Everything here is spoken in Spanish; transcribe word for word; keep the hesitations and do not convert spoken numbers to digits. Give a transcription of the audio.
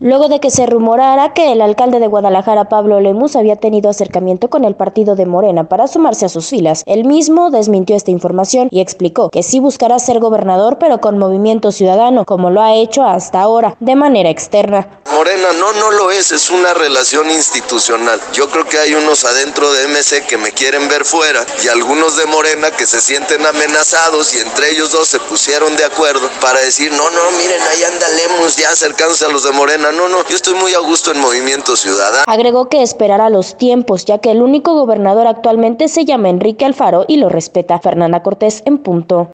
luego de que se rumorara que el alcalde de Guadalajara, Pablo Lemus, había tenido acercamiento con el partido de Morena para sumarse a sus filas. Él mismo desmintió esta información y explicó que sí buscará ser gobernador, pero con Movimiento Ciudadano, como lo ha hecho hasta ahora, de manera externa. Morena no, no lo es, es una relación institucional. Yo creo que hay unos adentro de M C que me quieren ver fuera y algunos de Morena que se sienten amenazados y entre ellos dos se pusieron de acuerdo para decir, no, no, miren, ahí anda Lemus ya acercándose a los de Morena. No, no, yo estoy muy a gusto en Movimiento Ciudadano. Agregó que esperará los tiempos, ya que el único gobernador actualmente se llama Enrique Alfaro y lo respeta. Fernanda Cortés en punto.